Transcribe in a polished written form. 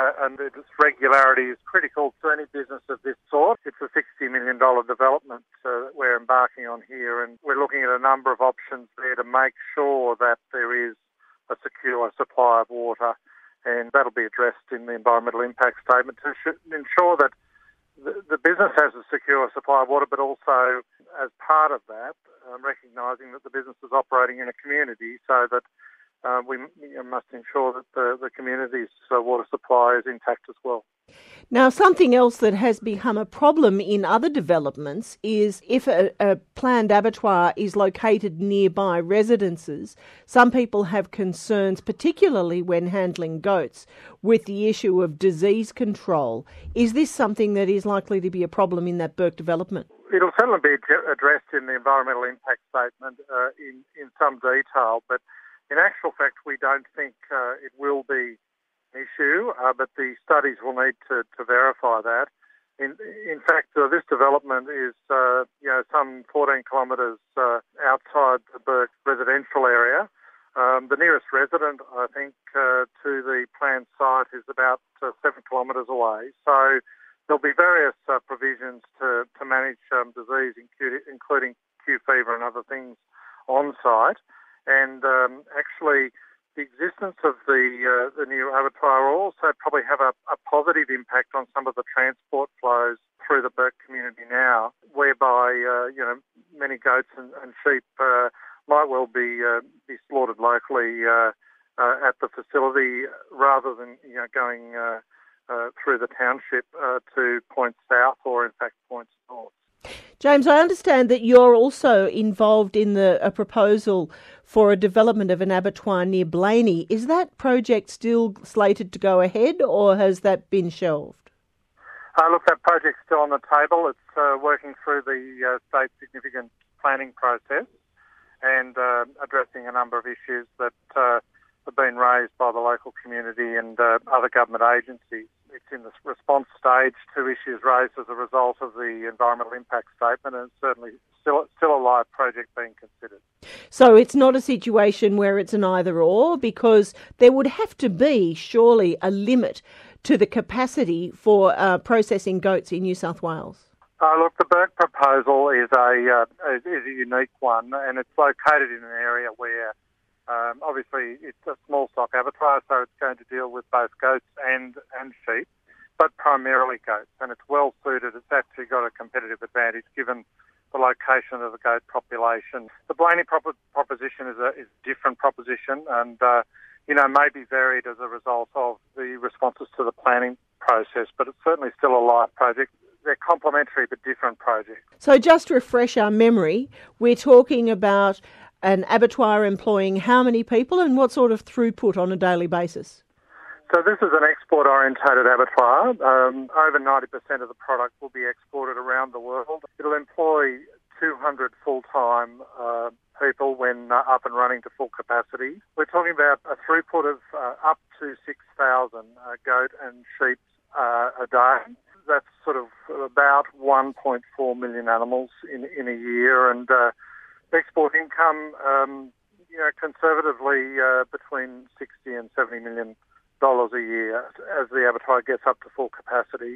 and its regularity is critical to any business of this sort. It's a $60 million development that we're embarking on here, and we're looking at a number of options there to make sure that there is a secure supply of water, and that'll be addressed in the environmental impact statement to ensure that the business has a secure supply of water, but also as part of that, recognising that the business is operating in a community, so that we must ensure that the community's water supply is intact as well. Now, something else that has become a problem in other developments is if a planned abattoir is located nearby residences, some people have concerns, particularly when handling goats, with the issue of disease control. Is this something that is likely to be a problem in that Bourke development? It'll certainly be addressed in the environmental impact statement in some detail, but in actual fact, we don't think it will be issue, but the studies will need to verify that. In fact, this development is some 14 kilometres outside the Bourke residential area. The nearest resident, I think, to the planned site is about 7 kilometres away. So there'll be various provisions to manage disease, including Q fever and other things on site. And actually, the existence of the new abattoir will also probably have a positive impact on some of the transport flows through the Bourke community now, whereby many goats and sheep might well be slaughtered locally at the facility rather than going through the township to points south or in fact points north. James, I understand that you're also involved in a proposal for a development of an abattoir near Blayney. Is that project still slated to go ahead, or has that been shelved? Look, that project's still on the table. It's working through the state significant planning process and addressing a number of issues that have been raised by the local community and other government agencies. It's in the response stage to issues raised as a result of the environmental impact statement, and it's certainly still a live project being considered. So it's not a situation where it's an either-or, because there would have to be, surely, a limit to the capacity for processing goats in New South Wales. Look, the Bourke proposal is a unique one, and it's located in an area where obviously it's a small stock abattoir, so it's going to deal with both goats and sheep, but primarily goats, and it's well suited. It's actually got a competitive advantage given the location of the goat population. The Blayney proposition is a different proposition, and may be varied as a result of the responses to the planning process, but it's certainly still a live project. They're complementary but different projects. So just to refresh our memory, we're talking about an abattoir employing how many people and what sort of throughput on a daily basis? So this is an export-orientated abattoir. Over 90% of the product will be exported around the world. It'll employ 200 full-time people when up and running to full capacity. We're talking about a throughput of up to 6,000 goat and sheep a day. That's sort of about 1.4 million animals in a year, and export income, conservatively between $60 and $70 million a year as the abattoir gets up to full capacity.